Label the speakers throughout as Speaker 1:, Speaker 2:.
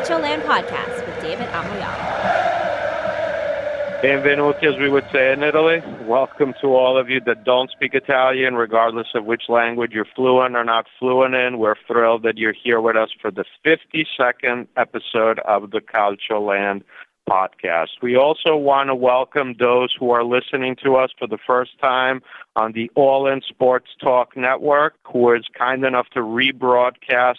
Speaker 1: Calcio Land Podcast with David Amoyala.
Speaker 2: Benvenuti, as we would say in Italy. Welcome to all of you that don't speak Italian, regardless of which language you're fluent or not fluent in. We're thrilled that you're here with us for the 52nd episode of the Calcio Land Podcast. We also want to welcome those who are listening to us for the first time on the All In Sports Talk Network, who is kind enough to rebroadcast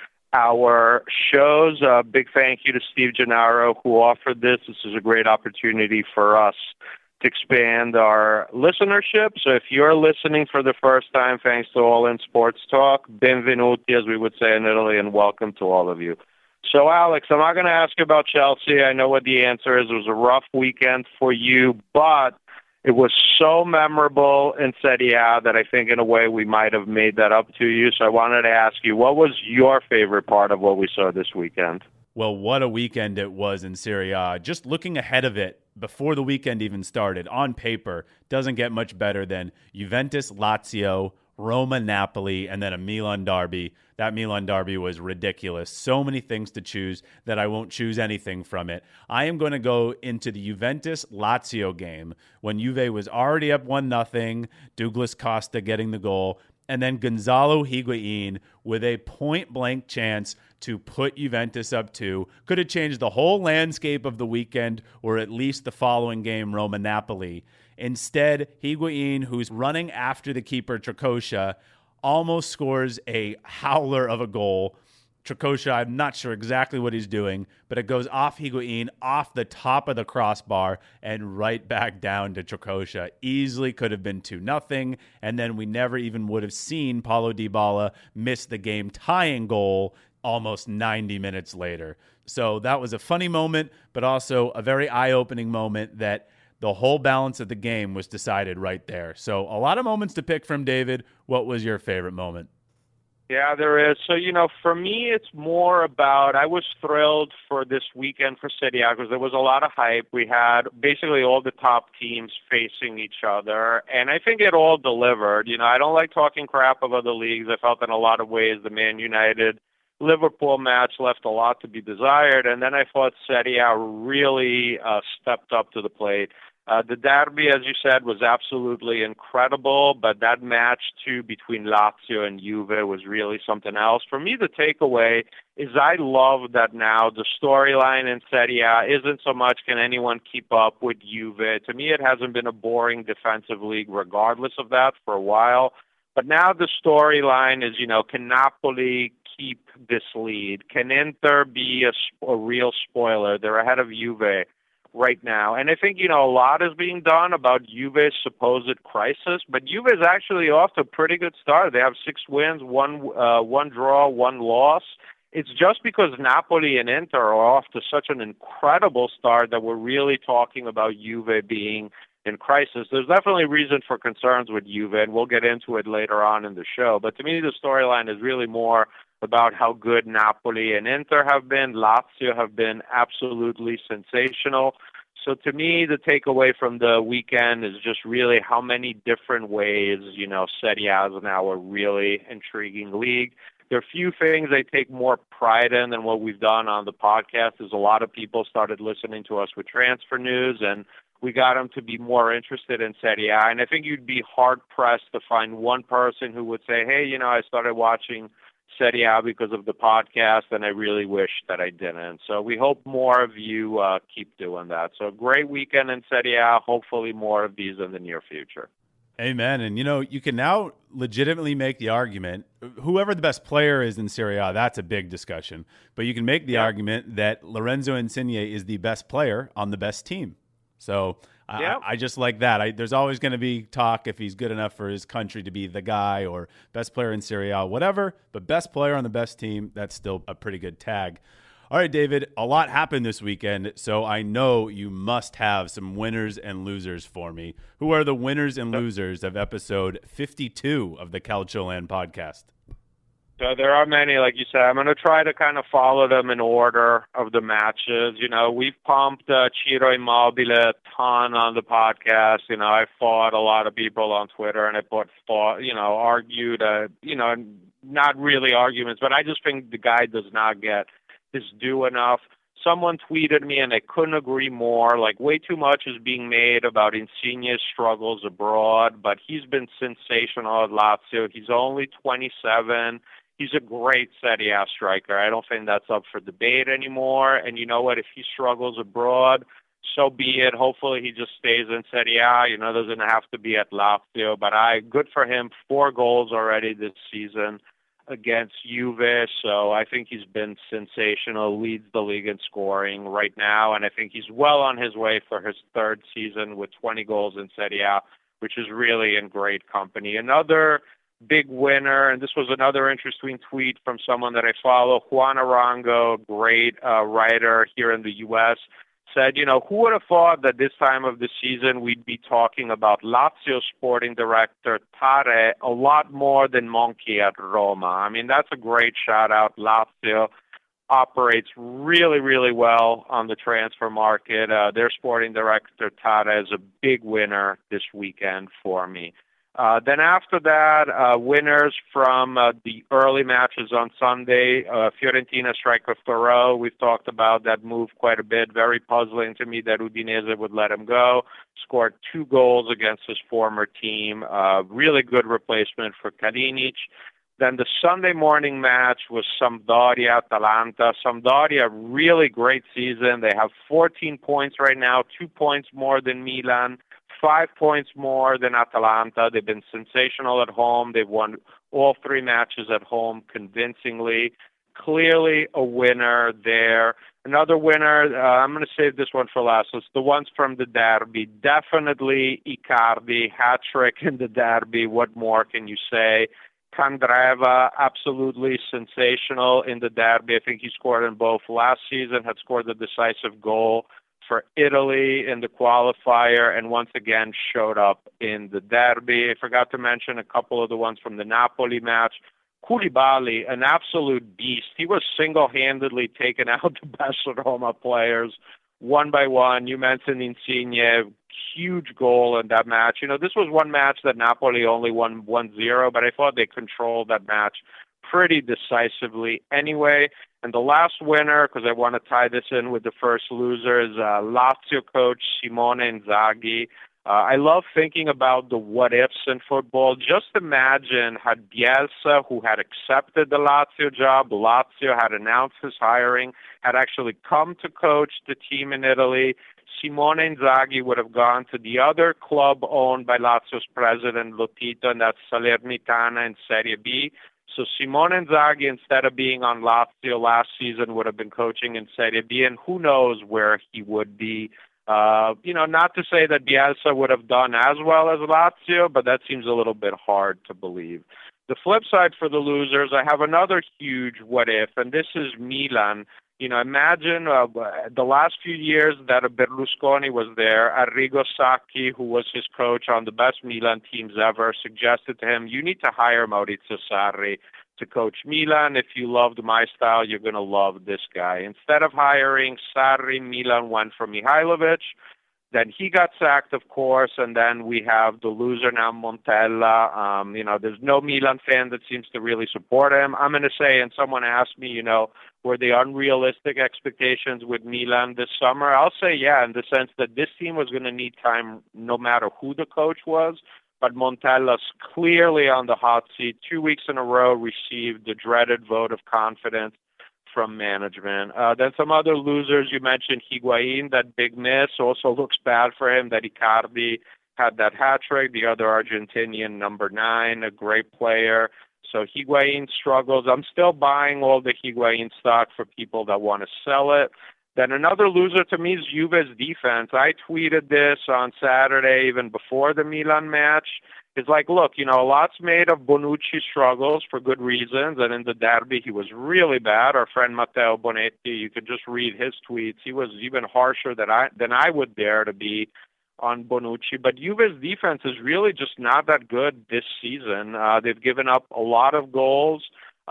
Speaker 2: our shows. Big thank you to Steve Gennaro who offered this. This is a great opportunity for us to expand our listenership. So if you're listening for the first time, thanks to All In Sports Talk, benvenuti, as we would say in Italy, and welcome to all of you. So, Alex, I'm not going to ask you about Chelsea. I know what the answer is. It was a rough weekend for you, but it was so memorable in Serie A that I think in a way we might have made that up to you. So I wanted to ask you, what was your favorite part of what we saw this weekend?
Speaker 3: Well, what a weekend it was in Serie A. Just looking ahead of it, before the weekend even started, on paper, doesn't get much better than Juventus, Lazio, Roma, Napoli, and then a Milan derby. That Milan derby was ridiculous. So many things to choose that I won't choose anything from it. I am going to go into the Juventus-Lazio game when Juve was already up 1-0, Douglas Costa getting the goal, and then Gonzalo Higuain with a point-blank chance to put Juventus up 2. Could have changed the whole landscape of the weekend, or at least the following game, Roma-Napoli. Instead, Higuain, who's running after the keeper, Trocoscia, almost scores a howler of a goal. Trocoscia, I'm not sure exactly what he's doing, but it goes off Higuain, off the top of the crossbar, and right back down to Trocoscia. Easily could have been 2-0, and then we never even would have seen Paulo Dybala miss the game-tying goal almost 90 minutes later. So that was a funny moment, but also a very eye-opening moment that the whole balance of the game was decided right there. So a lot of moments to pick from, David. What was your favorite moment?
Speaker 2: Yeah, there is. So, for me, it's more about, I was thrilled for this weekend for Serie A because there was a lot of hype. We had basically all the top teams facing each other, and I think it all delivered. I don't like talking crap about the leagues. I felt in a lot of ways the Man United Liverpool match left a lot to be desired, and then I thought Serie A really stepped up to the plate. The derby, as you said, was absolutely incredible, but that match, too, between Lazio and Juve was really something else. For me, the takeaway is I love that now the storyline in Serie A isn't so much can anyone keep up with Juve. To me, it hasn't been a boring defensive league regardless of that for a while. But now the storyline is, can Napoli keep this lead? Can Inter be a real spoiler? They're ahead of Juve right now. And I think, a lot is being done about Juve's supposed crisis, but Juve is actually off to a pretty good start. They have 6 wins, one draw, 1 loss. It's just because Napoli and Inter are off to such an incredible start that we're really talking about Juve being in crisis. There's definitely reason for concerns with Juve, and we'll get into it later on in the show. But to me, the storyline is really more about how good Napoli and Inter have been. Lazio have been absolutely sensational. So to me, the takeaway from the weekend is just really how many different ways, Serie A is now a really intriguing league. There are a few things I take more pride in than what we've done on the podcast. Is a lot of people started listening to us with transfer news, and we got them to be more interested in Serie A. And I think you'd be hard-pressed to find one person who would say, hey, I started watching Serie A because of the podcast, and I really wish that I didn't. So we hope more of you keep doing that. So great weekend in Serie A. Hopefully more of these in the near future.
Speaker 3: Amen. And, you can now legitimately make the argument, whoever the best player is in Serie A, that's a big discussion. But you can make the argument that Lorenzo Insigne is the best player on the best team. So I just like that. There's always going to be talk if he's good enough for his country to be the guy or best player in Serie A, whatever. But best player on the best team, that's still a pretty good tag. All right, David, a lot happened this weekend, so I know you must have some winners and losers for me. Who are the winners and losers of episode 52 of the Calcio Land podcast?
Speaker 2: So there are many, like you said. I'm going to try to kind of follow them in order of the matches. We've pumped Ciro Immobile a ton on the podcast. I fought a lot of people on Twitter, and I argued, not really arguments, but I just think the guy does not get is due enough. Someone tweeted me, and I couldn't agree more. Like, way too much is being made about Insigne's struggles abroad, but he's been sensational at Lazio. He's only 27. He's a great Serie A striker. I don't think that's up for debate anymore. And you know what? If he struggles abroad, so be it. Hopefully he just stays in Serie A. Doesn't have to be at Lazio. But good for him. 4 goals already this season against Juve. So I think he's been sensational, leads the league in scoring right now. And I think he's well on his way for his 3rd season with 20 goals in Serie A, which is really in great company. Another big winner, and this was another interesting tweet from someone that I follow, Juan Arango, great writer here in the U.S., said, who would have thought that this time of the season we'd be talking about Lazio sporting director Tare a lot more than Monchi at Roma. I mean, that's a great shout-out. Lazio operates really, really well on the transfer market. Their sporting director Tare is a big winner this weekend for me. Then after that, winners from the early matches on Sunday. Fiorentina striker Thoreau, we've talked about that move quite a bit. Very puzzling to me that Udinese would let him go. Scored 2 goals against his former team. Really good replacement for Kalinic. Then the Sunday morning match was Sampdoria-Atalanta. Sampdoria, really great season. They have 14 points right now, 2 points more than Milan. 5 points more than Atalanta. They've been sensational at home. They've won all 3 matches at home convincingly. Clearly a winner there. Another winner, I'm going to save this one for last. It's the ones from the derby. Definitely Icardi, hat-trick in the derby. What more can you say? Candreva, absolutely sensational in the derby. I think he scored in both last season, had scored the decisive goal for Italy in the qualifier, and once again showed up in the derby. I forgot to mention a couple of the ones from the Napoli match. Koulibaly, an absolute beast. He was single-handedly taking out the best Roma players one by one. You mentioned Insigne, huge goal in that match. This was one match that Napoli only won 1-0, but I thought they controlled that match pretty decisively anyway. And the last winner, because I want to tie this in with the first loser, is Lazio coach Simone Inzaghi. I love thinking about the what-ifs in football. Just imagine had Bielsa, who had accepted the Lazio job, Lazio had announced his hiring, had actually come to coach the team in Italy, Simone Inzaghi would have gone to the other club owned by Lazio's president, Lotito, and that's Salernitana in Serie B. So Simone Inzaghi, instead of being on Lazio last season, would have been coaching in Serie B, and who knows where he would be. Not to say that Bielsa would have done as well as Lazio, but that seems a little bit hard to believe. The flip side for the losers, I have another huge what-if, and this is Milan. Imagine the last few years that Berlusconi was there, Arrigo Sacchi, who was his coach on the best Milan teams ever, suggested to him, you need to hire Maurizio Sarri to coach Milan. If you loved my style, you're going to love this guy. Instead of hiring Sarri, Milan went for Mihajlovic. Then he got sacked, of course, and then we have the loser now, Montella. There's no Milan fan that seems to really support him. I'm going to say, and someone asked me, were they unrealistic expectations with Milan this summer? I'll say, yeah, in the sense that this team was going to need time no matter who the coach was. But Montella's clearly on the hot seat. 2 weeks in a row received the dreaded vote of confidence from management. Then some other losers, you mentioned Higuain, that big miss. Also looks bad for him that Icardi had that hat-trick. The other Argentinian, number 9, a great player. So Higuain struggles. I'm still buying all the Higuain stock for people that want to sell it. Then another loser to me is Juve's defense. I tweeted this on Saturday, even before the Milan match. It's like, look, a lot's made of Bonucci's struggles for good reasons, and in the derby he was really bad. Our friend Matteo Bonetti, you could just read his tweets. He was even harsher than I would dare to be on Bonucci. But Juve's defense is really just not that good this season. They've given up a lot of goals.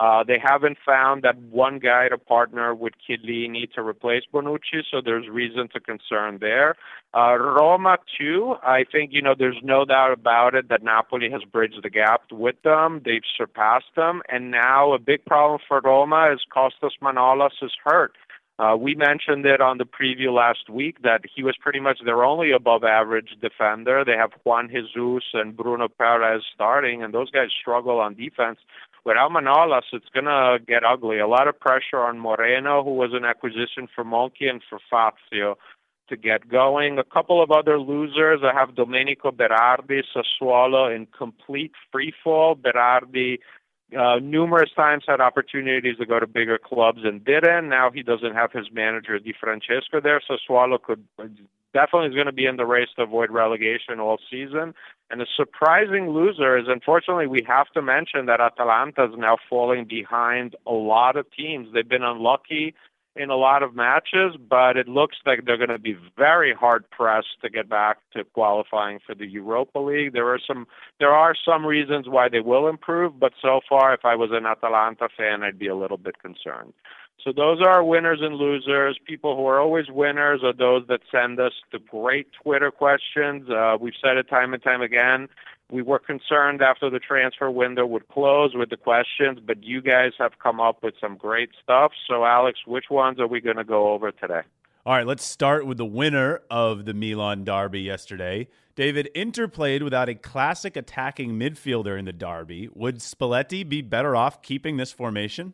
Speaker 2: They haven't found that one guy to partner with Chiellini to replace Bonucci, so there's reason to concern there. Roma, too, I think, there's no doubt about it that Napoli has bridged the gap with them. They've surpassed them, and now a big problem for Roma is Kostas Manolas is hurt. We mentioned it on the preview last week that he was pretty much their only above-average defender. They have Juan Jesus and Bruno Perez starting, and those guys struggle on defense. Without Manolas, it's going to get ugly. A lot of pressure on Moreno, who was an acquisition for Monchi, and for Fazio to get going. A couple of other losers. I have Domenico Berardi, Sassuolo in complete freefall. Berardi numerous times had opportunities to go to bigger clubs and didn't. Now he doesn't have his manager, Di Francesco, there. Sassuolo definitely is going to be in the race to avoid relegation all season. And a surprising loser is, unfortunately, we have to mention that Atalanta is now falling behind a lot of teams. They've been unlucky in a lot of matches, but it looks like they're going to be very hard-pressed to get back to qualifying for the Europa League. There are some reasons why they will improve, but so far, if I was an Atalanta fan, I'd be a little bit concerned. So those are our winners and losers. People who are always winners are those that send us the great Twitter questions. We've said it time and time again. We were concerned after the transfer window would close with the questions, but you guys have come up with some great stuff. So, Alex, which ones are we going to go over today?
Speaker 3: All right, let's start with the winner of the Milan derby yesterday. David, Inter played without a classic attacking midfielder in the derby. Would Spalletti be better off keeping this formation?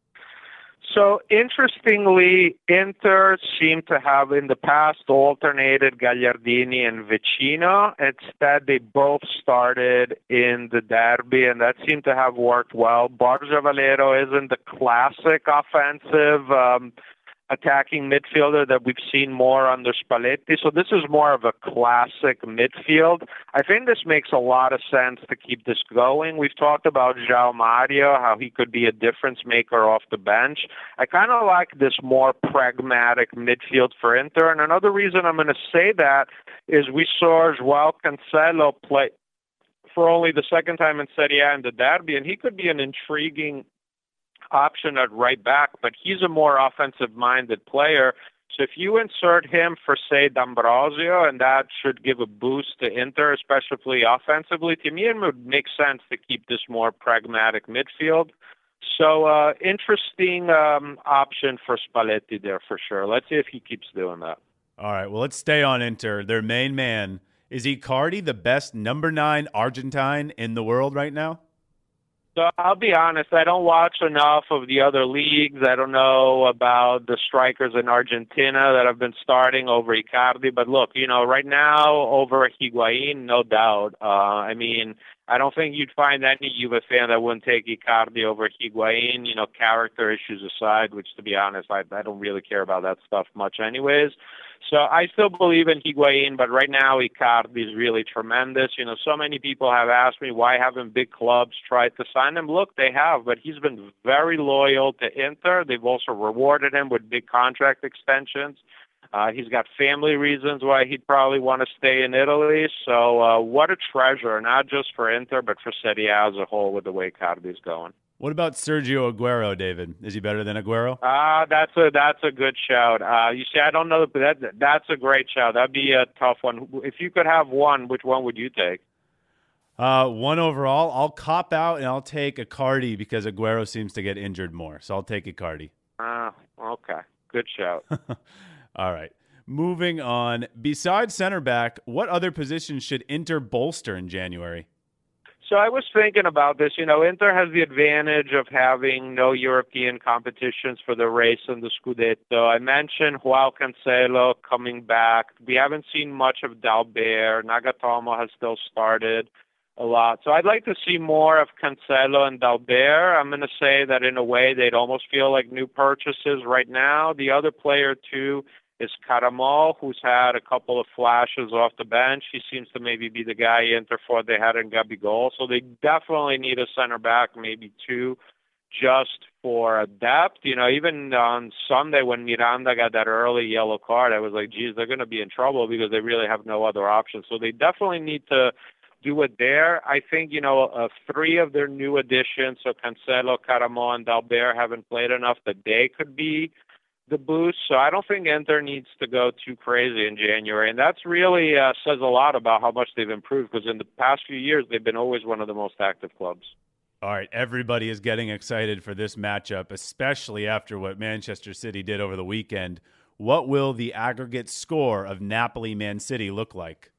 Speaker 2: So, interestingly, Inter seemed to have in the past alternated Gagliardini and Vecino. Instead, they both started in the derby, and that seemed to have worked well. Borja Valero isn't the classic offensive attacking midfielder that we've seen more under Spalletti. So this is more of a classic midfield. I think this makes a lot of sense to keep this going. We've talked about João Mario, how he could be a difference maker off the bench. I kind of like this more pragmatic midfield for Inter. And another reason I'm going to say that is we saw João Cancelo play for only the second time in Serie A in the derby, and he could be an intriguing option at right back, but he's a more offensive-minded player. So if you insert him for, say, D'Ambrosio, and that should give a boost to Inter, especially offensively, to me it would make sense to keep this more pragmatic midfield. So interesting option for Spalletti there for sure. Let's see if he keeps doing that.
Speaker 3: All right, well, let's stay on Inter. Their main man. Is Icardi the best number 9 Argentine in the world right now?
Speaker 2: So I'll be honest, I don't watch enough of the other leagues. I don't know about the strikers in Argentina that have been starting over Icardi. But look, right now over Higuain, no doubt. I don't think you'd find any Juve fan that wouldn't take Icardi over Higuain, character issues aside, which, to be honest, I don't really care about that stuff much anyways. So I still believe in Higuain, but right now Icardi is really tremendous. So many people have asked me, why haven't big clubs tried to sign him? Look, they have, but he's been very loyal to Inter. They've also rewarded him with big contract extensions. He's got family reasons why he'd probably want to stay in Italy. So what a treasure, not just for Inter, but for Serie A as a whole with the way Icardi's going.
Speaker 3: What about Sergio Aguero, David? Is he better than Aguero?
Speaker 2: That's a good shout. You see, I don't know, but that's a great shout. That'd be a tough one. If you could have one, which one would you take?
Speaker 3: One overall. I'll cop out and I'll take Icardi because Aguero seems to get injured more. So I'll take Icardi.
Speaker 2: Okay. Good shout.
Speaker 3: All right. Moving on. Besides center back, what other positions should Inter bolster in January?
Speaker 2: So I was thinking about this. Inter has the advantage of having no European competitions for the race and the Scudetto. I mentioned João Cancelo coming back. We haven't seen much of Dalbert. Nagatomo has still started a lot. So I'd like to see more of Cancelo and Dalbert. I'm going to say that in a way they'd almost feel like new purchases right now. The other player, too, is Caramol, who's had a couple of flashes off the bench. He seems to maybe be the guy Inter thought they had in Gabigol. So they definitely need a center back, maybe two, just for depth. Even on Sunday when Miranda got that early yellow card, I was like, geez, they're going to be in trouble because they really have no other options. So they definitely need to do it there. I think, three of their new additions, so Cancelo, Caramo, and Dalbert, haven't played enough that they could be the boost. So I don't think Inter needs to go too crazy in January. And that's really says a lot about how much they've improved, because in the past few years, they've been always one of the most active clubs.
Speaker 3: All right, everybody is getting excited for this matchup, especially after what Manchester City did over the weekend. What will the aggregate score of Napoli-Man City look like?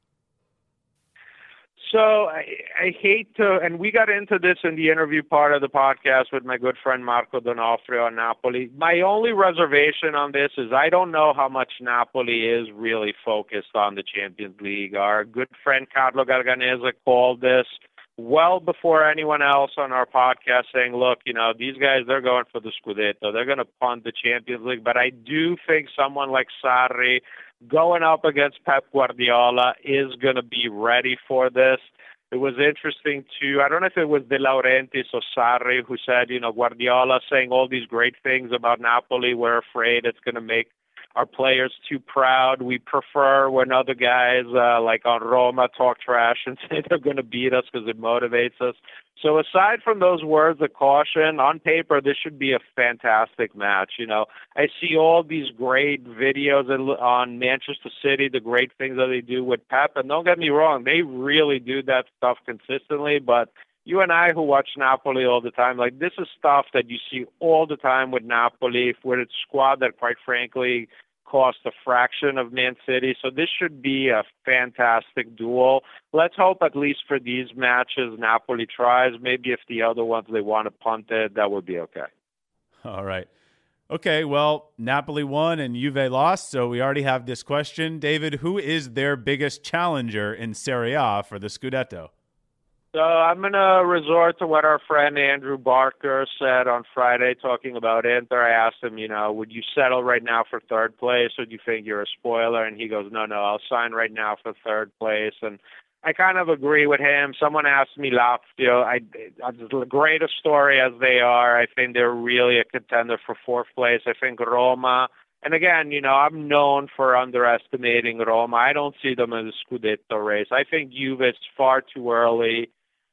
Speaker 2: So I hate to, and we got into this in the interview part of the podcast with my good friend Marco Donofrio on Napoli. My only reservation on this is I don't know how much Napoli is really focused on the Champions League. Our good friend Carlo Garganese called this well before anyone else on our podcast, saying, look, these guys, they're going for the Scudetto. They're going to punt the Champions League. But I do think someone like Sarri going up against Pep Guardiola is going to be ready for this. It was interesting, too. I don't know if it was De Laurentiis or Sarri who said, Guardiola saying all these great things about Napoli. We're afraid it's going to make our players too proud. We prefer when other guys like on Roma talk trash and say they're going to beat us because it motivates us. So aside from those words of caution, on paper, this should be a fantastic match. I see all these great videos on Manchester City, the great things that they do with Pep. And don't get me wrong, they really do that stuff consistently. But you and I who watch Napoli all the time, like this is stuff that you see all the time with Napoli, with its squad that, quite frankly, cost a fraction of Man City. So this should be a fantastic duel. Let's hope at least for these matches Napoli tries. Maybe if the other ones they want to punt it, that would be okay.
Speaker 3: All right. Okay, well, Napoli won and Juve lost, so we already have this question. David, who is their biggest challenger in Serie A for the Scudetto?
Speaker 2: So I'm going to resort to what our friend Andrew Barker said on Friday talking about Inter. I asked him, would you settle right now for third place, or do you think you're a spoiler? And he goes, no, I'll sign right now for third place. And I kind of agree with him. Someone asked me Lazio. The greatest story as they are, I think they're really a contender for fourth place. I think Roma, and again, I'm known for underestimating Roma. I don't see them in the Scudetto race. I think Juve is far too early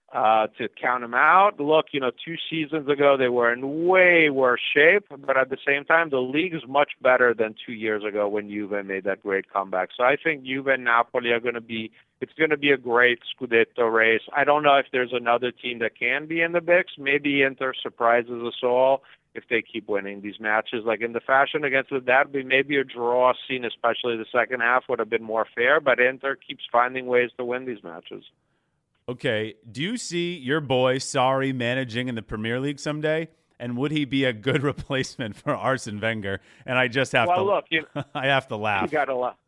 Speaker 2: to count them out. Look, 2 seasons ago, they were in way worse shape, but at the same time, the league is much better than 2 years ago when Juve made that great comeback. So I think Juve and Napoli it's going to be a great Scudetto race. I don't know if there's another team that can be in the mix. Maybe Inter surprises us all if they keep winning these matches. Like in the fashion against the Derby, maybe a draw scene, especially the second half, would have been more fair, but Inter keeps finding ways to win these matches.
Speaker 3: Okay, do you see your boy Sarri managing in the Premier League someday? And would he be a good replacement for Arsene Wenger? And I just have I have to laugh.
Speaker 2: You got to laugh.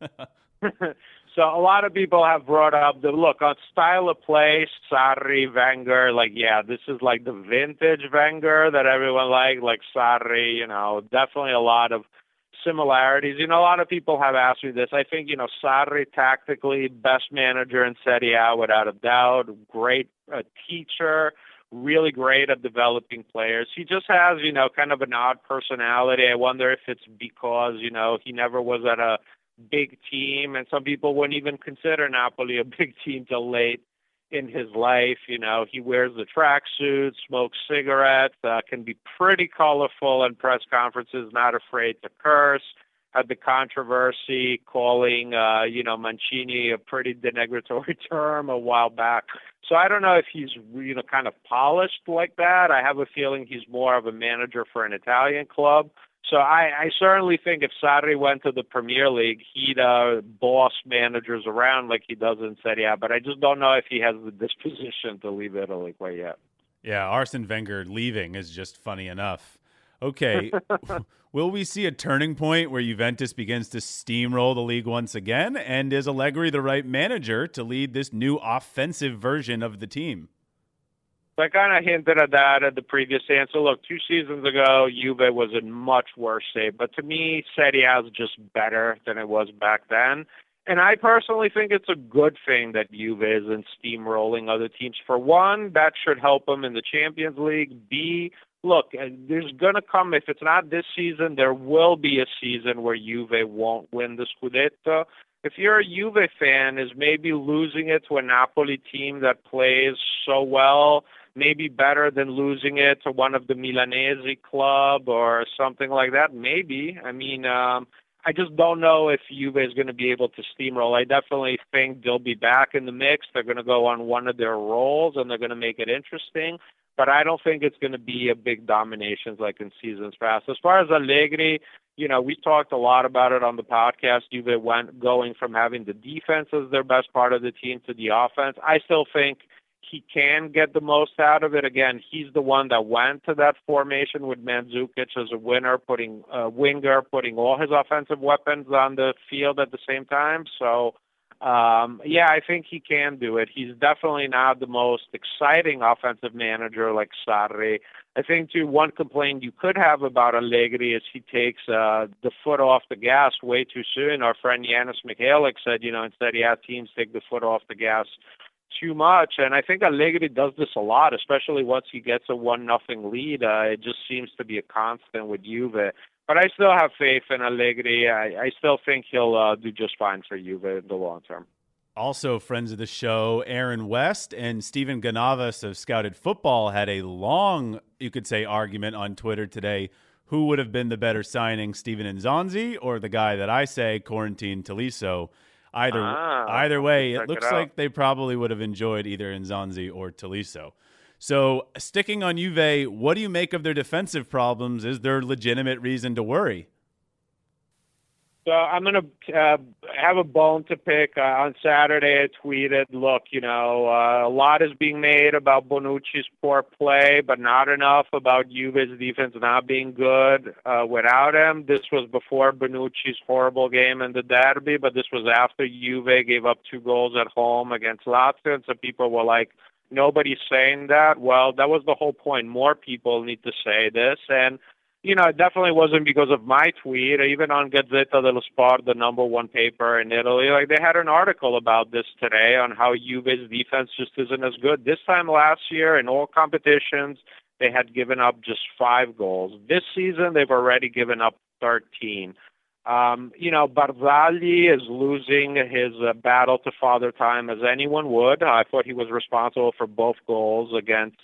Speaker 2: So a lot of people have brought up on style of play, Sarri, Wenger, this is like the vintage Wenger that everyone like Sarri, definitely a lot of similarities. A lot of people have asked me this. I think, Sarri tactically, best manager in Serie A without a doubt, great teacher, really great at developing players. He just has, kind of an odd personality. I wonder if it's because, he never was at a big team, and some people wouldn't even consider Napoli a big team till late in his life. He wears the tracksuit, smokes cigarettes, can be pretty colorful in press conferences, not afraid to curse, had the controversy calling, Mancini a pretty denigratory term a while back. So I don't know if he's, kind of polished like that. I have a feeling he's more of a manager for an Italian club. So I certainly think if Sarri went to the Premier League, he'd boss managers around like he does in Serie A. But I just don't know if he has the disposition to leave Italy quite yet.
Speaker 3: Yeah, Arsene Wenger leaving is just funny enough. Okay, will we see a turning point where Juventus begins to steamroll the league once again? And is Allegri the right manager to lead this new offensive version of the team?
Speaker 2: So I kind of hinted at that at the previous answer. Look, 2 seasons ago, Juve was in much worse shape. But to me, Serie A is just better than it was back then. And I personally think it's a good thing that Juve isn't steamrolling other teams. For one, that should help them in the Champions League. B, look, there's going to come, if it's not this season, there will be a season where Juve won't win the Scudetto. if you're a Juve fan, is maybe losing it to a Napoli team that plays so well, maybe better than losing it to one of the Milanese club or something like that. Maybe. I mean, I just don't know if Juve is going to be able to steamroll. I definitely think they'll be back in the mix. They're going to go on one of their rolls, and they're going to make it interesting. But I don't think it's going to be a big domination like in seasons past. As far as Allegri, we talked a lot about it on the podcast. Juve went going from having the defense as their best part of the team to the offense. I still think he can get the most out of it. Again, he's the one that went to that formation with Mandzukic as a winger, putting all his offensive weapons on the field at the same time. So, I think he can do it. He's definitely not the most exciting offensive manager like Sarri. I think, too, one complaint you could have about Allegri is he takes the foot off the gas way too soon. Our friend Yanis Mikhailik said, instead he had teams take the foot off the gas too much. And I think Allegri does this a lot, especially once he gets a 1-0 lead. It just seems to be a constant with Juve. But I still have faith in Allegri. I still think he'll do just fine for Juve in the long term.
Speaker 3: Also, friends of the show, Aaron West and Stephen Ganavas of Scouted Football had a long, you could say, argument on Twitter today. Who would have been the better signing, Steven Nzonzi or the guy that I say, Corentin Tolisso? Either way, it looks like they probably would have enjoyed either Nzonzi or Tolisso. So, sticking on Juve, what do you make of their defensive problems? Is there legitimate reason to worry?
Speaker 2: So I'm going to have a bone to pick. On Saturday, I tweeted, look, a lot is being made about Bonucci's poor play, but not enough about Juve's defense not being good without him. This was before Bonucci's horrible game in the derby, but this was after Juve gave up 2 goals at home against Lazio, and so people were like, nobody's saying that. Well, that was the whole point. More people need to say this, and it definitely wasn't because of my tweet. Even on Gazzetta dello Sport, the number one paper in Italy, they had an article about this today on how Juve's defense just isn't as good. This time last year, in all competitions, they had given up just 5 goals. This season, they've already given up 13. Barzagli is losing his battle to father time as anyone would. I thought he was responsible for both goals against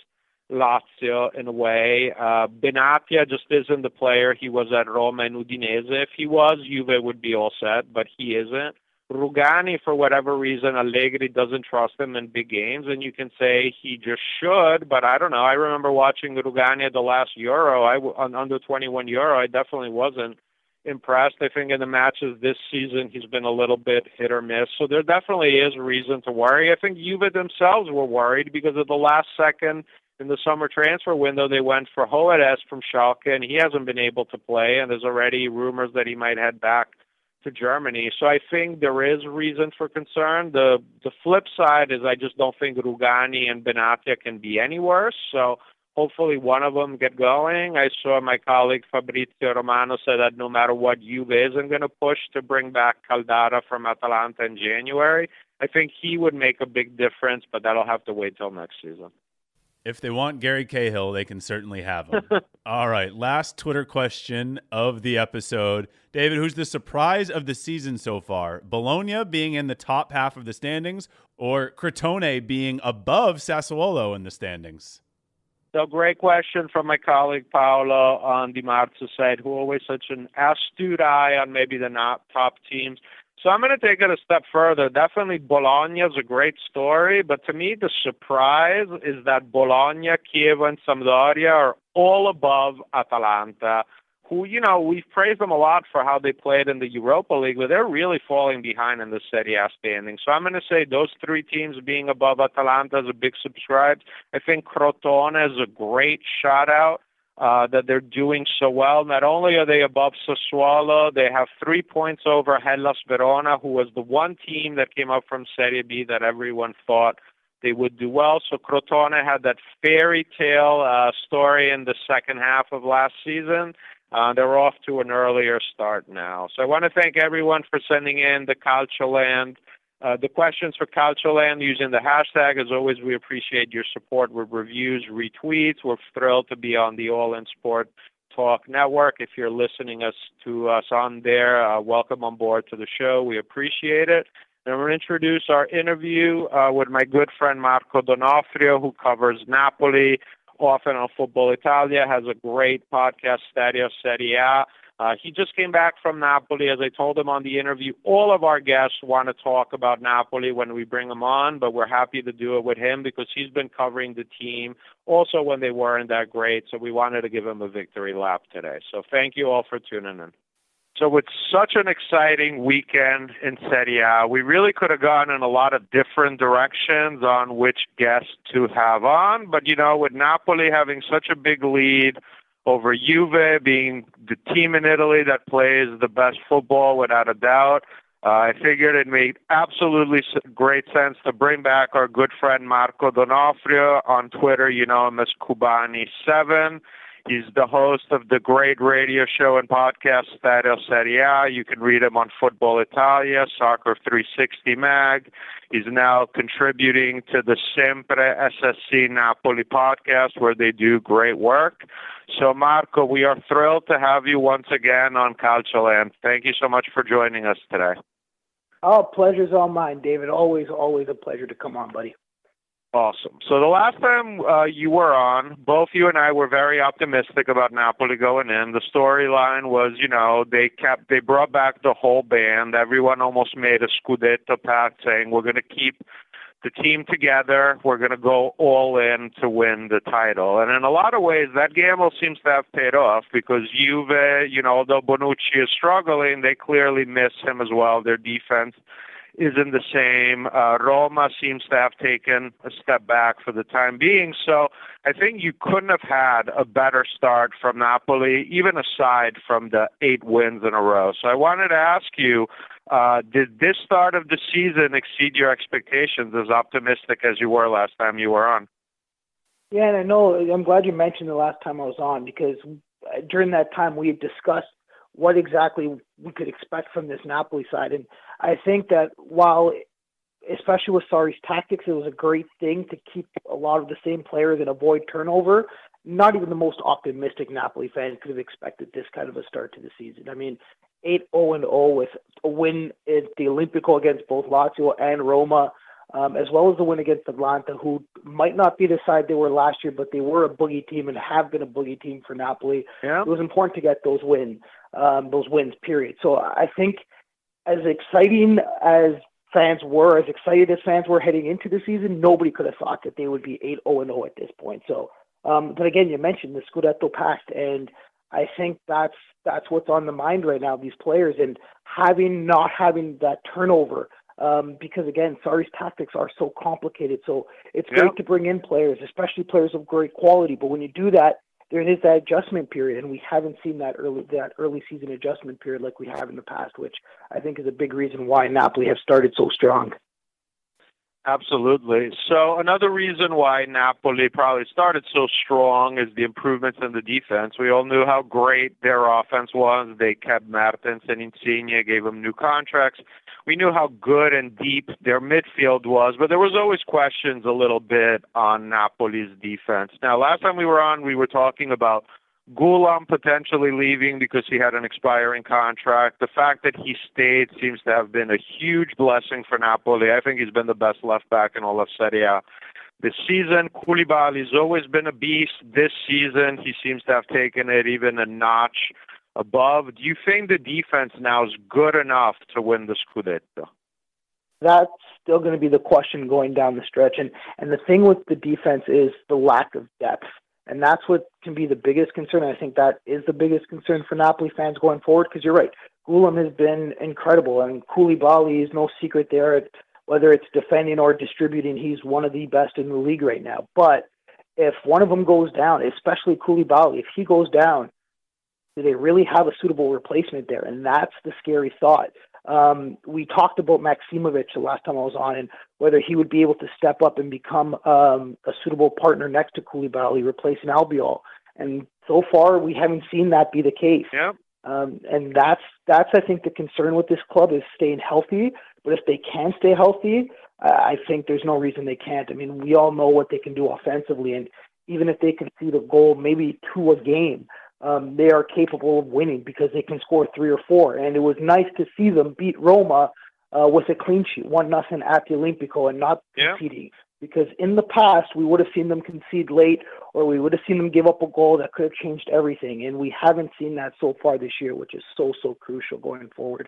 Speaker 2: Lazio in a way. Benatia just isn't the player he was at Roma and Udinese. If he was, Juve would be all set, but he isn't. Rugani, for whatever reason, Allegri doesn't trust him in big games, and you can say he just should, but I don't know. I remember watching Rugani at the last Euro, on under 21 Euro. I definitely wasn't impressed. I think in the matches this season, he's been a little bit hit or miss. So there definitely is reason to worry. I think Juve themselves were worried because at the last second in the summer transfer window, they went for Hoeneß from Schalke, and he hasn't been able to play, and there's already rumors that he might head back to Germany. So I think there is reason for concern. The flip side is I just don't think Rugani and Benatia can be any worse. So hopefully one of them get going. I saw my colleague Fabrizio Romano say that no matter what, Juve isn't going to push to bring back Caldara from Atalanta in January. I think he would make a big difference, but that'll have to wait till next season.
Speaker 3: If they want Gary Cahill, they can certainly have him. All right, last Twitter question of the episode. David, who's the surprise of the season so far? Bologna being in the top half of the standings or Crotone being above Sassuolo in the standings?
Speaker 2: So great question from my colleague Paolo on Di Marzio's side, who always such an astute eye on maybe the not top teams. So I'm going to take it a step further. Definitely Bologna is a great story, but to me the surprise is that Bologna, Chievo, and Sampdoria are all above Atalanta, who, we've praised them a lot for how they played in the Europa League, but they're really falling behind in the Serie A standing. So I'm going to say those 3 teams being above Atalanta is a big subscribe. I think Crotone is a great shout-out. That they're doing so well. Not only are they above Sassuolo, they have 3 points over Hellas Verona, who was the one team that came up from Serie B that everyone thought they would do well. So Crotone had that fairy tale story in the second half of last season. They're off to an earlier start now. So I want to thank everyone for sending in the Calcioland. The questions for Calcioland using the hashtag. As always, we appreciate your support with reviews, retweets. We're thrilled to be on the All In Sport Talk Network. If you're listening to us on there, welcome on board to the show. We appreciate it. And we're going to introduce our interview with my good friend Marco Donofrio, who covers Napoli often on Football Italia, has a great podcast, Stadio Serie A. He just came back from Napoli. As I told him on the interview, all of our guests want to talk about Napoli when we bring them on, but we're happy to do it with him because he's been covering the team also when they weren't that great, so we wanted to give him a victory lap today. So thank you all for tuning in. So with such an exciting weekend in Serie A, we really could have gone in a lot of different directions on which guests to have on, but, with Napoli having such a big lead over Juve, being the team in Italy that plays the best football without a doubt, I figured it made absolutely great sense to bring back our good friend Marco Donofrio. On Twitter, you know him as Cubani7. He's the host of the great radio show and podcast Stadio Serie A. You can read him on Football Italia, Soccer 360 Mag. He's now contributing to the Sempre SSC Napoli podcast, where they do great work. So, Marco, we are thrilled to have you once again on Calcioland. Thank you so much for joining us today.
Speaker 4: Oh, pleasure's all mine, David. Always a pleasure to come on, buddy.
Speaker 2: Awesome. So the last time you were on, both you and I were very optimistic about Napoli going in. The storyline was, they brought back the whole band. Everyone almost made a Scudetto pact saying we're going to keep the team together. We're going to go all in to win the title. And in a lot of ways, that gamble seems to have paid off because Juve, although Bonucci is struggling, they clearly miss him as well. Their defense isn't the same. Roma seems to have taken a step back for the time being. So I think you couldn't have had a better start from Napoli, even aside from the 8 wins in a row. So I wanted to ask you, did this start of the season exceed your expectations, as optimistic as you were last time you were on?
Speaker 4: Yeah, and I know, I'm glad you mentioned the last time I was on, because during that time we had discussed what exactly we could expect from this Napoli side. And I think that while, especially with Sarri's tactics, it was a great thing to keep a lot of the same players and avoid turnover, not even the most optimistic Napoli fan could have expected this kind of a start to the season. I mean, 8-0-0 with a win at the Olimpico against both Lazio and Roma, as well as the win against Atalanta, who might not be the side they were last year, but they were a boogie team and have been a boogie team for Napoli. Yeah. It was important to get those wins, period. So I think as exciting as fans were heading into the season, nobody could have thought that they would be 8-0-0 at this point. So, but again, you mentioned the Scudetto pact, and I think that's what's on the mind right now, these players, and not having that turnover. Because again, Sarri's tactics are so complicated. So it's great to bring in players, especially players of great quality. But when you do that, there is that adjustment period, and we haven't seen that early season adjustment period like we have in the past, which I think is a big reason why Napoli have started so strong.
Speaker 2: Absolutely. So another reason why Napoli probably started so strong is the improvements in the defense. We all knew how great their offense was. They kept Mertens and Insigne, gave them new contracts. We knew how good and deep their midfield was, but there was always questions a little bit on Napoli's defense. Now, last time we were on, we were talking about Gulam potentially leaving because he had an expiring contract. The fact that he stayed seems to have been a huge blessing for Napoli. I think he's been the best left back in all of Serie A this season. Koulibaly's always been a beast. This season, he seems to have taken it even a notch above. Do you think the defense now is good enough to win the Scudetto?
Speaker 4: That's still going to be the question going down the stretch. And the thing with the defense is the lack of depth. And that's what can be the biggest concern. I think that is the biggest concern for Napoli fans going forward, because you're right. Gulam has been incredible, and Koulibaly is no secret there. Whether it's defending or distributing, he's one of the best in the league right now. But if one of them goes down, especially Koulibaly, if he goes down, do they really have a suitable replacement there? And that's the scary thought. We talked about Maksimovic the last time I was on, and whether he would be able to step up and become a suitable partner next to Koulibaly, replacing Albiol. And so far, we haven't seen that be the case.
Speaker 2: Yeah.
Speaker 4: And that's I think the concern with this club is staying healthy. But if they can stay healthy, I think there's no reason they can't. I mean, we all know what they can do offensively, and even if they concede a goal, maybe 2 a game, they are capable of winning because they can score 3 or 4. And it was nice to see them beat Roma with a clean sheet, 1-0 at the Olimpico, and not conceding. Because in the past, we would have seen them concede late, or we would have seen them give up a goal that could have changed everything. And we haven't seen that so far this year, which is so crucial going forward.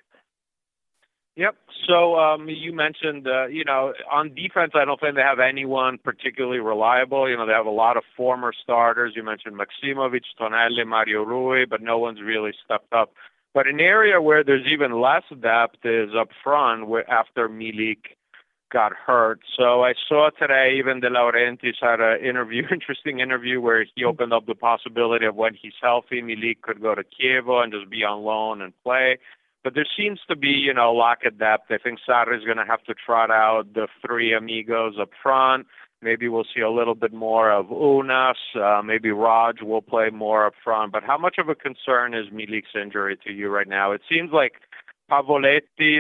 Speaker 2: Yep. So you mentioned, on defense, I don't think they have anyone particularly reliable. They have a lot of former starters. You mentioned Maximovic, Tonelli, Mario Rui, but no one's really stepped up. But an area where there's even less depth is up front after Milik got hurt. So I saw today even De Laurentiis had an interesting interview where he opened up the possibility of when he's healthy, Milik could go to Chievo and just be on loan and play. But there seems to be, lack of depth. I think Sarri is going to have to trot out the 3 amigos up front. Maybe we'll see a little bit more of Unas. Maybe Raj will play more up front. But how much of a concern is Milik's injury to you right now? It seems like Pavoletti,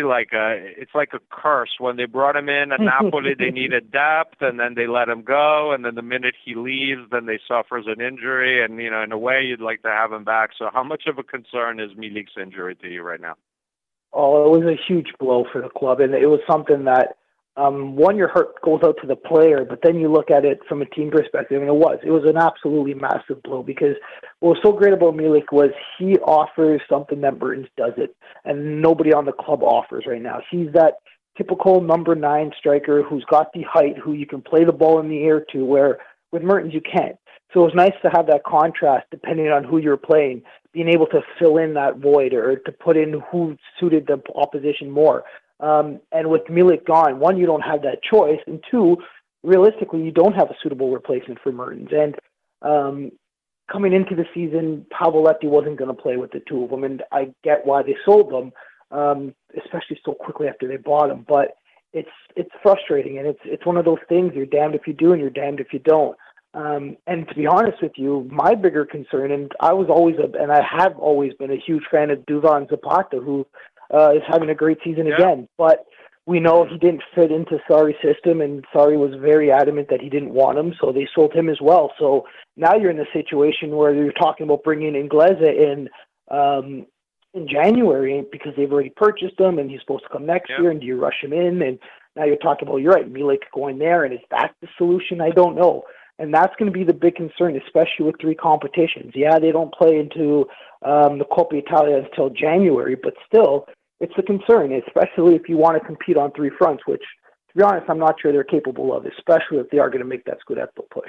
Speaker 2: it's like a curse. When they brought him in at Napoli, they needed depth, and then they let him go. And then the minute he leaves, then they suffers an injury. And, in a way, you'd like to have him back. So how much of a concern is Milik's injury to you right now?
Speaker 4: Oh, it was a huge blow for the club, and it was something that, your hurt goes out to the player, but then you look at it from a team perspective, and it was an absolutely massive blow, because what was so great about Milik was he offers something that Mertens doesn't, and nobody on the club offers right now. He's that typical number 9 striker who's got the height, who you can play the ball in the air to, where with Mertens you can't. So it was nice to have that contrast depending on who you're playing, being able to fill in that void or to put in who suited the opposition more. And with Milik gone, 1, you don't have that choice, and 2, realistically, you don't have a suitable replacement for Mertens. And coming into the season, Pavoletti wasn't going to play with the 2 of them, and I get why they sold them, especially so quickly after they bought them. But it's frustrating, and it's one of those things, you're damned if you do and you're damned if you don't. And to be honest with you, my bigger concern, and I have always been a huge fan of Duvan Zapata, who is having a great season again. But we know he didn't fit into Sarri's system, and Sarri was very adamant that he didn't want him, so they sold him as well. So now you're in the situation where you're talking about bringing Inglese in January because they've already purchased him, and he's supposed to come next year, and do you rush him in? And now you're talking about, you're right, Milik going there, and is that the solution? I don't know. And that's going to be the big concern, especially with 3 competitions. Yeah, they don't play into the Coppa Italia until January, but still, it's a concern, especially if you want to compete on 3 fronts, which, to be honest, I'm not sure they're capable of, especially if they are going to make that Scudetto push.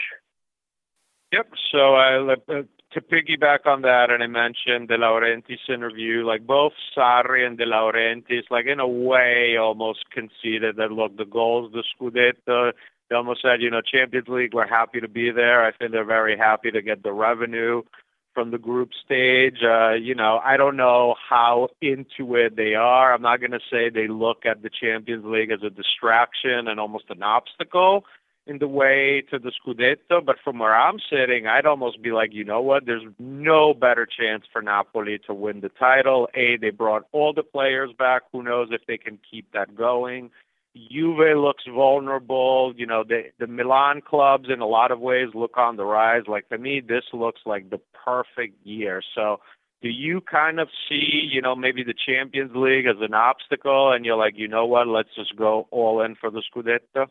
Speaker 2: Yep. So to piggyback on that, and I mentioned De Laurentiis' interview, both Sarri and De Laurentiis, in a way, almost conceded that, look, the goals, the Scudetto, they almost said, Champions League, we're happy to be there. I think they're very happy to get the revenue from the group stage. I don't know how into it they are. I'm not going to say they look at the Champions League as a distraction and almost an obstacle in the way to the Scudetto. But from where I'm sitting, I'd almost be like, you know what? There's no better chance for Napoli to win the title. They brought all the players back. Who knows if they can keep that going? Juve looks vulnerable. The Milan clubs in a lot of ways look on the rise. To me, this looks like the perfect year. So do you kind of see, maybe the Champions League as an obstacle, and you're like, you know what, let's just go all in for the Scudetto?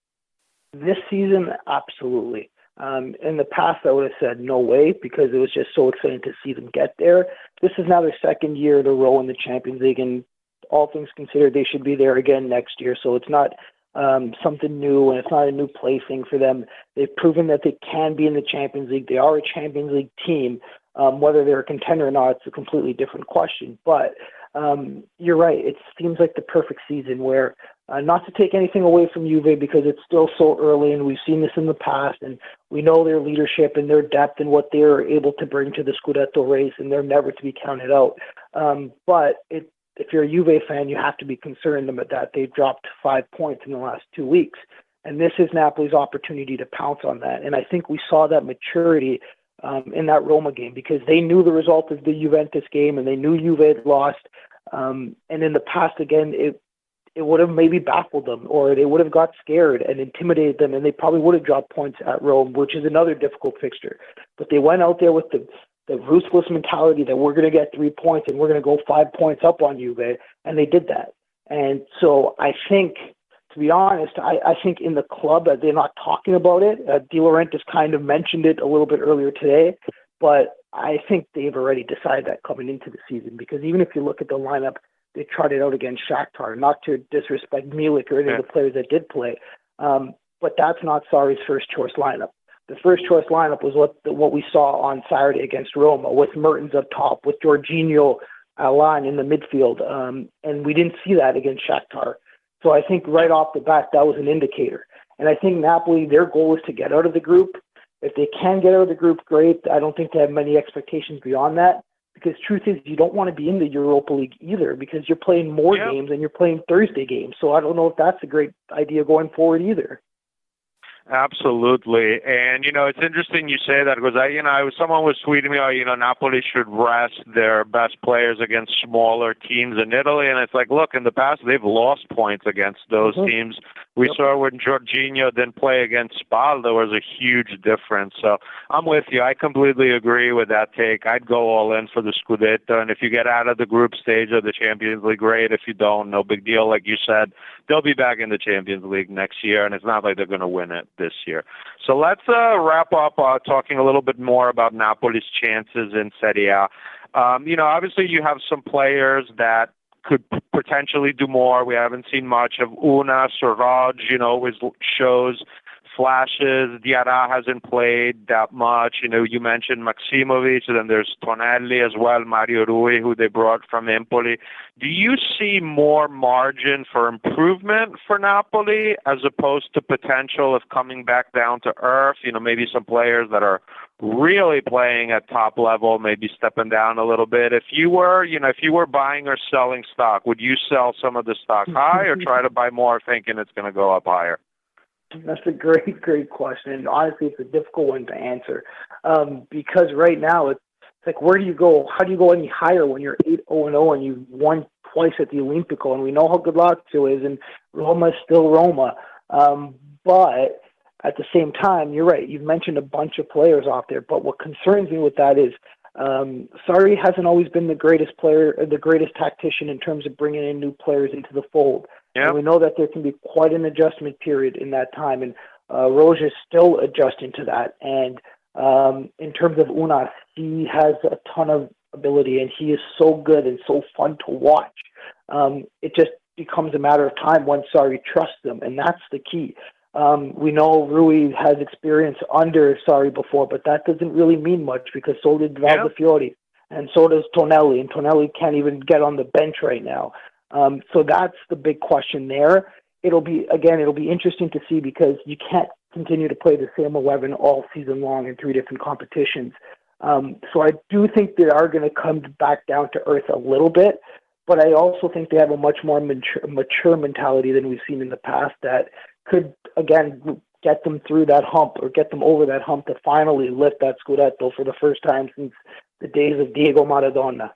Speaker 4: This season, absolutely. In the past, I would have said no way, because it was just so exciting to see them get there. This is now their 2nd year in a row in the Champions League, and all things considered, they should be there again next year. So it's not something new, and it's not a new plaything for them. They've proven that they can be in the Champions League. They are a Champions League team. Whether they're a contender or not, it's a completely different question. But you're right. It seems like the perfect season where, not to take anything away from Juve, because it's still so early, and we've seen this in the past, and we know their leadership and their depth and what they're able to bring to the Scudetto race, and they're never to be counted out. But if you're a Juve fan, you have to be concerned about that. They've dropped 5 points in the last 2 weeks, and this is Napoli's opportunity to pounce on that. And I think we saw that maturity in that Roma game, because they knew the result of the Juventus game, and they knew Juve had lost. And in the past, again, it would have maybe baffled them, or they would have got scared and intimidated them, and they probably would have dropped points at Rome, which is another difficult fixture. But they went out there with the the ruthless mentality that we're going to get 3 points and we're going to go 5 points up on Juve, and they did that. And so I think, to be honest, I think in the club they're not talking about it. De Laurentiis kind of mentioned it a little bit earlier today, but I think they've already decided that coming into the season, because even if you look at the lineup they trotted out against Shakhtar, not to disrespect Milik or any of the players that did play, but that's not Sarri's first choice lineup. The first choice lineup was what we saw on Saturday against Roma, with Mertens up top, with Jorginho, Alain in the midfield, and we didn't see that against Shakhtar. So I think right off the bat that was an indicator. And I think Napoli, their goal is to get out of the group. If they can get out of the group, great. I don't think they have many expectations beyond that, because truth is you don't want to be in the Europa League either, because you're playing more games and you're playing Thursday games. So I don't know if that's a great idea going forward either.
Speaker 2: Absolutely. And, it's interesting you say that, because someone was tweeting me, Napoli should rest their best players against smaller teams in Italy. And it's like, look, in the past, they've lost points against those teams. We saw when Jorginho didn't play against Spal, there was a huge difference. So I'm with you. I completely agree with that take. I'd go all in for the Scudetto. And if you get out of the group stage of the Champions League, great. If you don't, no big deal. Like you said, they'll be back in the Champions League next year, and it's not like they're going to win it this year. So let's wrap up talking a little bit more about Napoli's chances in Serie A. Obviously you have some players that could potentially do more. We haven't seen much of Una. Suraj, always shows flashes. Diarra hasn't played that much. You mentioned Maximovic, and then there's Tonelli as well, Mario Rui, who they brought from Empoli. Do you see more margin for improvement for Napoli as opposed to potential of coming back down to earth? Maybe some players that are really playing at top level, maybe stepping down a little bit. If you were buying or selling stock, would you sell some of the stock high or try to buy more thinking it's going to go up higher?
Speaker 4: That's a great question. And honestly, it's a difficult one to answer, because right now it's like, where do you go? How do you go any higher when you're 8-0-0 and you won twice at the Olimpico? And we know how good Lazio is, and Roma is still Roma. But at the same time, you're right. You've mentioned a bunch of players off there. But what concerns me with that is Sarri hasn't always been the greatest player, the greatest tactician in terms of bringing in new players into the fold. Yep. And we know that there can be quite an adjustment period in that time, and Roja is still adjusting to that. And in terms of Unas, he has a ton of ability, and he is so good and so fun to watch. It just becomes a matter of time when Sarri trusts them, and that's the key. We know Rui has experience under Sarri before, but that doesn't really mean much, because so did Valdefiori, and so does Tonelli, and Tonelli can't even get on the bench right now. So that's the big question there. It'll be interesting to see, because you can't continue to play the same 11 all season long in 3 different competitions. So I do think they are going to come back down to earth a little bit, but I also think they have a much more mature mentality than we've seen in the past that could, again, get them through that hump, or get them over that hump to finally lift that Scudetto for the first time since the days of Diego Maradona.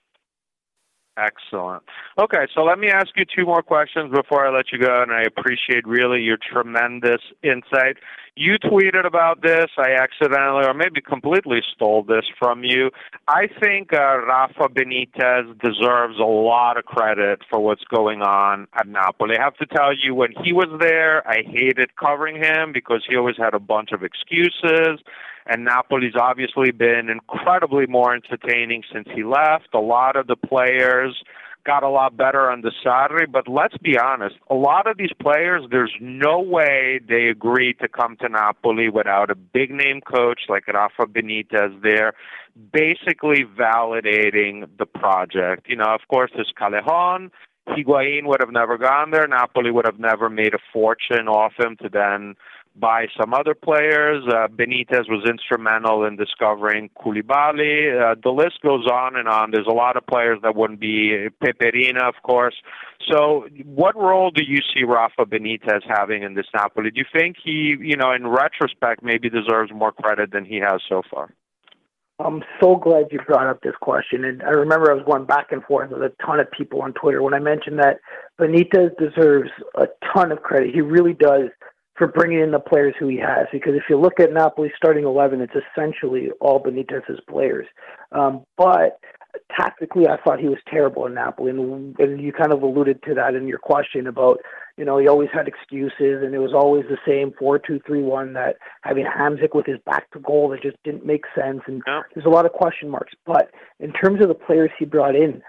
Speaker 2: Excellent. Okay, so let me ask you 2 more questions before I let you go, and I appreciate really your tremendous insight. You tweeted about this. I accidentally, or maybe completely, stole this from you. I think Rafa Benitez deserves a lot of credit for what's going on at Napoli. I have to tell you, when he was there, I hated covering him because he always had a bunch of excuses. And Napoli's obviously been incredibly more entertaining since he left. A lot of the players got a lot better under Sarri, but let's be honest, a lot of these players, there's no way they agree to come to Napoli without a big-name coach like Rafa Benitez there, basically validating the project. Of course, there's Callejon. Higuain would have never gone there. Napoli would have never made a fortune off him to then by some other players. Benitez was instrumental in discovering Koulibaly. The list goes on and on. There's a lot of players that wouldn't be. Peperina, of course. So what role do you see Rafa Benitez having in this Napoli? Do you think he, in retrospect, maybe deserves more credit than he has so far?
Speaker 4: I'm so glad you brought up this question. And I remember I was going back and forth with a ton of people on Twitter when I mentioned that Benitez deserves a ton of credit. He really does for bringing in the players who he has. Because if you look at Napoli's starting 11, it's essentially all Benitez's players. But tactically, I thought he was terrible in Napoli, and you kind of alluded to that in your question about, he always had excuses, and it was always the same 4-2-3-1, that having Hamsik with his back to goal, that just didn't make sense, and there's a lot of question marks. But in terms of the players he brought in,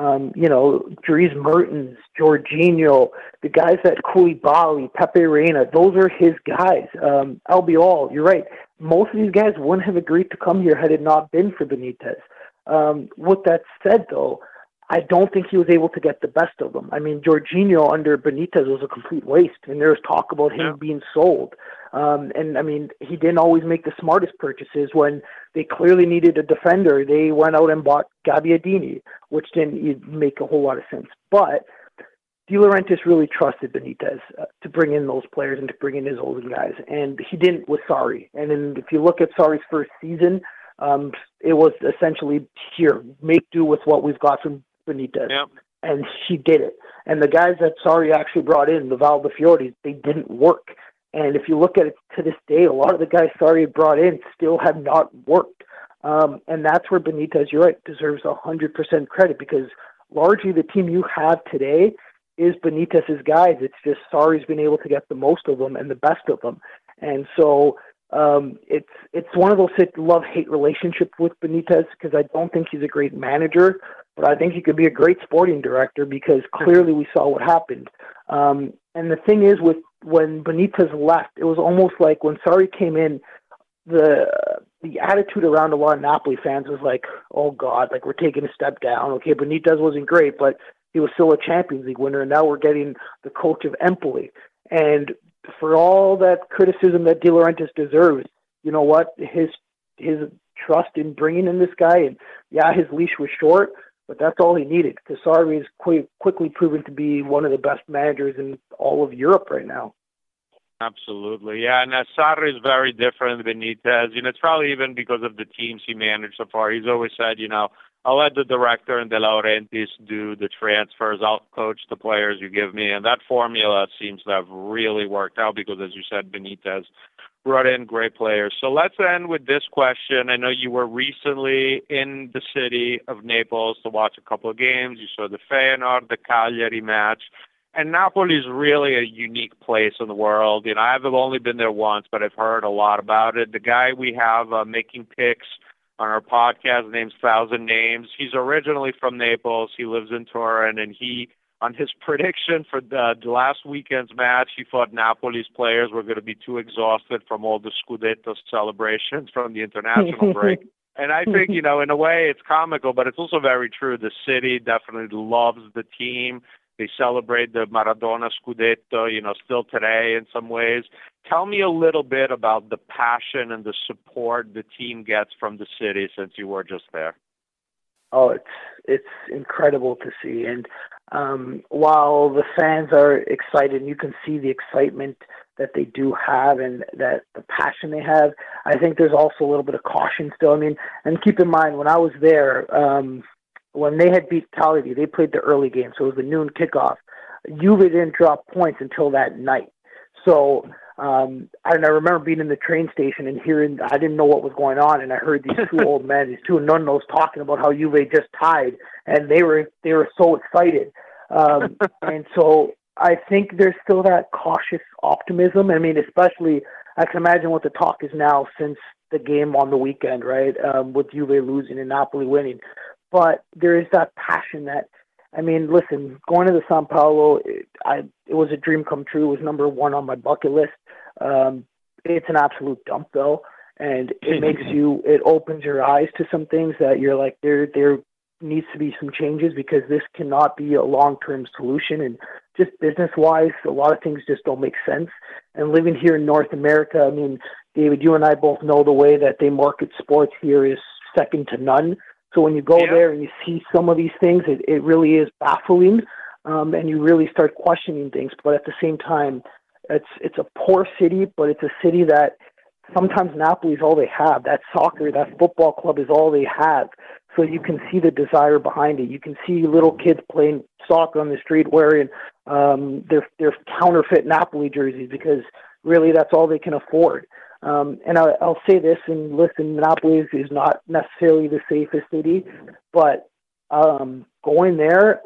Speaker 4: Dries Mertens, Jorginho, the guys that Koulibaly, Pepe Reina, those are his guys. Albiol, you're right. Most of these guys wouldn't have agreed to come here had it not been for Benitez. With that said, though, I don't think he was able to get the best of them. I mean, Jorginho under Benitez was a complete waste, and there was talk about him being sold. And, I mean, he didn't always make the smartest purchases. When they clearly needed a defender, they went out and bought Gabbiadini, which didn't make a whole lot of sense. But De Laurentiis really trusted Benitez to bring in those players and to bring in his older guys, and he didn't with Sarri. And then if you look at Sarri's first season, it was essentially, here, make do with what we've got from Benitez. Yep. And he did it. And the guys that Sarri actually brought in, the Valdefiori, they didn't work. And if you look at it to this day, a lot of the guys Sarri brought in still have not worked. And that's where Benitez, you're right, deserves 100% credit, because largely the team you have today is Benitez's guys. It's just Sarri's been able to get the most of them and the best of them. And so it's one of those love-hate relationship with Benitez, because I don't think he's a great manager, but I think he could be a great sporting director, because clearly we saw what happened. And the thing is, when Benitez left, it was almost like when Sarri came in, the attitude around a lot of Napoli fans was like, oh God, like we're taking a step down. Okay, Benitez wasn't great, but he was still a Champions League winner, and now we're getting the coach of Empoli. And for all that criticism that De Laurentiis deserves, you know what? His trust in bringing in this guy, and his leash was short, but that's all he needed, because Sarri is quickly proven to be one of the best managers in all of Europe right now.
Speaker 2: Absolutely, yeah. And Sarri is very different than Benitez. It's probably even because of the teams he managed so far. He's always said, I'll let the director and De Laurentiis do the transfers. I'll coach the players you give me. And that formula seems to have really worked out, because, as you said, Benitez brought in great players. So let's end with this question. I know you were recently in the city of Naples to watch a couple of games. You saw the Feyenoord, the Cagliari match. And Napoli is really a unique place in the world. I've only been there once, but I've heard a lot about it. The guy we have making picks on our podcast, name's Thousand Names. He's originally from Naples. He lives in Turin, and he, on his prediction for the last weekend's match, he thought Napoli's players were going to be too exhausted from all the Scudetto celebrations from the international break. And I think, in a way, it's comical, but it's also very true. The city definitely loves the team. They celebrate the Maradona Scudetto, still today in some ways. Tell me a little bit about the passion and the support the team gets from the city, since you were just there.
Speaker 4: Oh, it's incredible to see. And while the fans are excited, and you can see the excitement that they do have and that the passion they have, I think there's also a little bit of caution still. I mean, and keep in mind, when I was there, when they had beat Cagliari, they played the early game, so it was a noon kickoff. Juve didn't drop points until that night. So and I remember being in the train station and hearing, I didn't know what was going on, and I heard these two old men, these two nonnos, talking about how Juve just tied, and they were so excited. And so I think there's still that cautious optimism. I mean, especially, I can imagine what the talk is now since the game on the weekend, right, with Juve losing and Napoli winning. But there is that passion that, I mean, listen, going to the São Paulo, it was a dream come true. It was number one on my bucket list. It's an absolute dump, though, and it opens your eyes to some things that you're like, there needs to be some changes, because this cannot be a long-term solution. And just business-wise, a lot of things just don't make sense. And living here in North America, I mean, David, you and I both know the way that they market sports here is second to none. So when you go there and you see some of these things, it really is baffling, and you really start questioning things. But at the same time, it's a poor city, but it's a city that sometimes Napoli is all they have. That soccer, that football club is all they have. So you can see the desire behind it. You can see little kids playing soccer on the street wearing their counterfeit Napoli jerseys, because really that's all they can afford. And I'll say this, and listen, Napoli is not necessarily the safest city, but going there,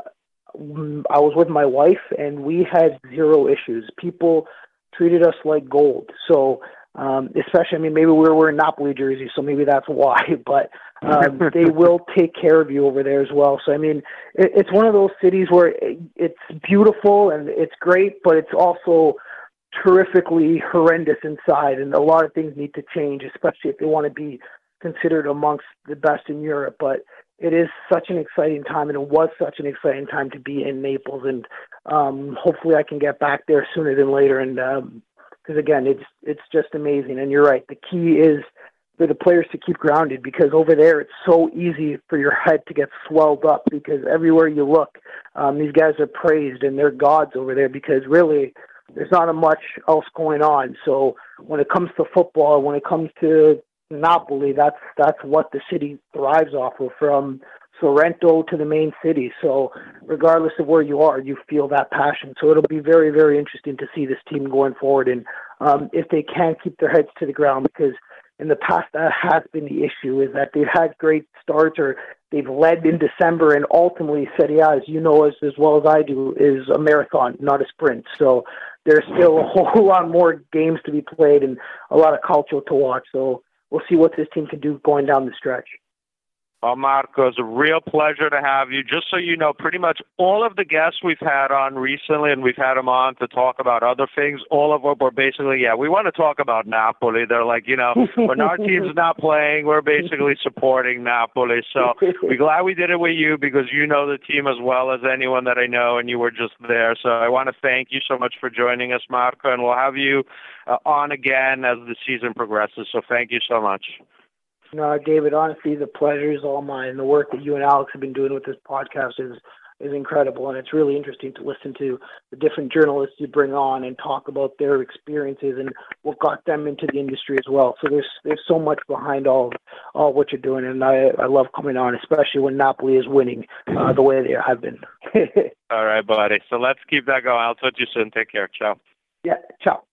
Speaker 4: I was with my wife, and we had zero issues. People treated us like gold. So, especially, I mean, maybe we were wearing Napoli jerseys, so maybe that's why, but they will take care of you over there as well. So, I mean, it's one of those cities where it's beautiful and it's great, but it's also terrifically horrendous inside, and a lot of things need to change, especially if they want to be considered amongst the best in Europe. But it is such an exciting time, and it was such an exciting time to be in Naples, and hopefully I can get back there sooner than later. And because again, it's just amazing. And you're right, the key is for the players to keep grounded, because over there it's so easy for your head to get swelled up, because everywhere you look, these guys are praised and they're gods over there, because really there's not much else going on. So when it comes to football, when it comes to Napoli, that's what the city thrives off of, from Sorrento to the main city. So regardless of where you are, you feel that passion. So it'll be very, very interesting to see this team going forward, and if they can keep their heads to the ground, because in the past that has been the issue, is that they've had great starts, or they've led in December, and ultimately Serie A, as you know as well as I do, is a marathon, not a sprint. So there's still a whole lot more games to be played and a lot of culture to watch. So we'll see what this team can do going down the stretch.
Speaker 2: Well, Marco, it's a real pleasure to have you. Just so you know, pretty much all of the guests we've had on recently, and we've had them on to talk about other things, all of them were basically, we want to talk about Napoli. They're like, when our team's not playing, we're basically supporting Napoli. So we're glad we did it with you, because you know the team as well as anyone that I know, and you were just there. So I want to thank you so much for joining us, Marco, and we'll have you on again as the season progresses. So thank you so much.
Speaker 4: No, David, honestly, the pleasure is all mine. The work that you and Alex have been doing with this podcast is incredible, and it's really interesting to listen to the different journalists you bring on and talk about their experiences and what got them into the industry as well. So there's so much behind all what you're doing, and I love coming on, especially when Napoli is winning the way they have been.
Speaker 2: All right, buddy. So let's keep that going. I'll talk to you soon. Take care. Ciao.
Speaker 4: Yeah, ciao.